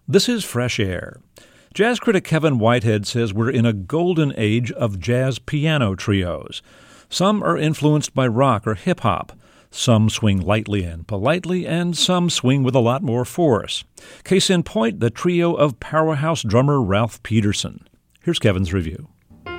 This is Fresh Air. Jazz critic Kevin Whitehead says we're in a golden age of jazz piano trios. Some are influenced by rock or hip-hop. Some swing lightly and politely, and some swing with a lot more force. Case in point, the trio of powerhouse drummer Ralph Peterson. Here's Kevin's review.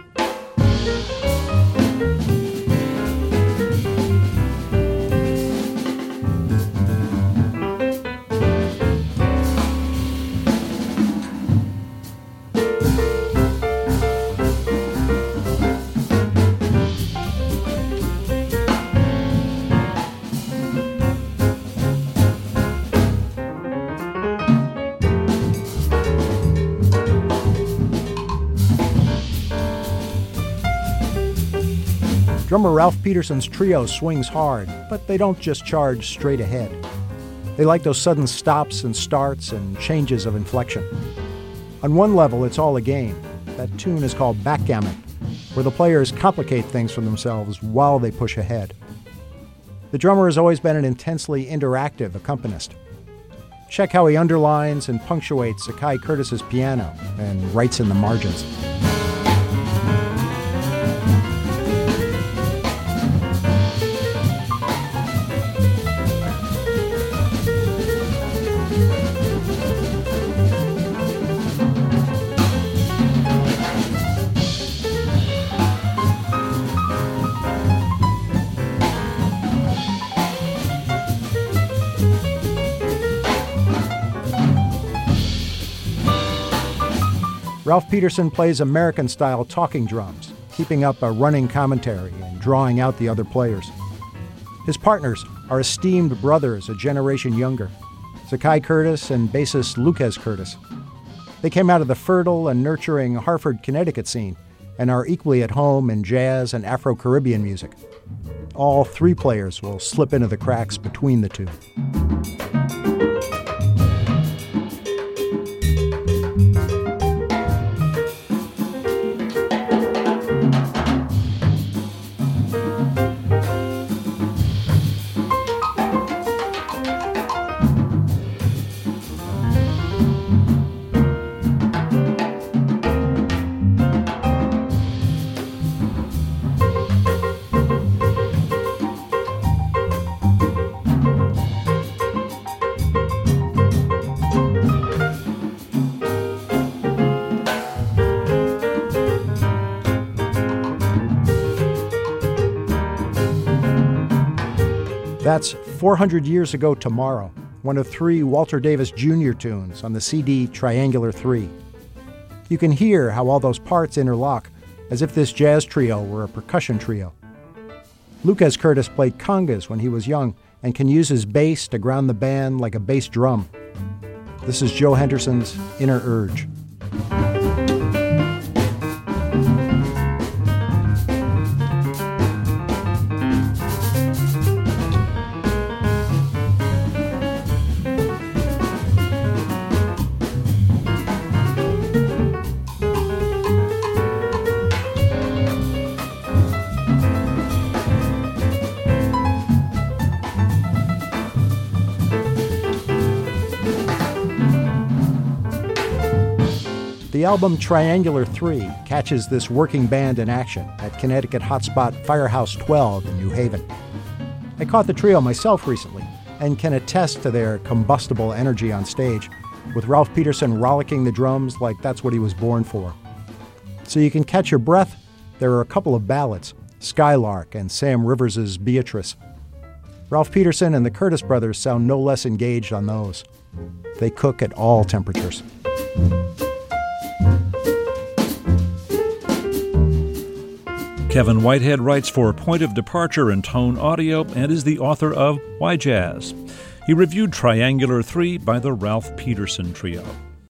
Drummer Ralph Peterson's trio swings hard, but they don't just charge straight ahead. They like those sudden stops and starts and changes of inflection. On one level, it's all a game. That tune is called backgammon, where the players complicate things for themselves while they push ahead. The drummer has always been an intensely interactive accompanist. Check how he underlines and punctuates Zakai Curtis's piano and writes in the margins. Ralph Peterson plays American-style talking drums, keeping up a running commentary and drawing out the other players. His partners are esteemed brothers a generation younger, Zakai Curtis and bassist Lucas Curtis. They came out of the fertile and nurturing Hartford, Connecticut scene and are equally at home in jazz and Afro-Caribbean music. All three players will slip into the cracks between the two. That's 400 Years Ago Tomorrow, one of three Walter Davis Jr. tunes on the CD Triangular 3. You can hear how all those parts interlock, as if this jazz trio were a percussion trio. Lucas Curtis played congas when he was young and can use his bass to ground the band like a bass drum. This is Joe Henderson's Inner Urge. The album Triangular 3 catches this working band in action at Connecticut hotspot Firehouse 12 in New Haven. I caught the trio myself recently and can attest to their combustible energy on stage, with Ralph Peterson rollicking the drums like that's what he was born for. So you can catch your breath, there are a couple of ballads, Skylark and Sam Rivers' Beatrice. Ralph Peterson and the Curtis brothers sound no less engaged on those. They cook at all temperatures. Kevin Whitehead writes for Point of Departure and Tone Audio and is the author of Why Jazz? He reviewed Triangular 3 by the Ralph Peterson Trio.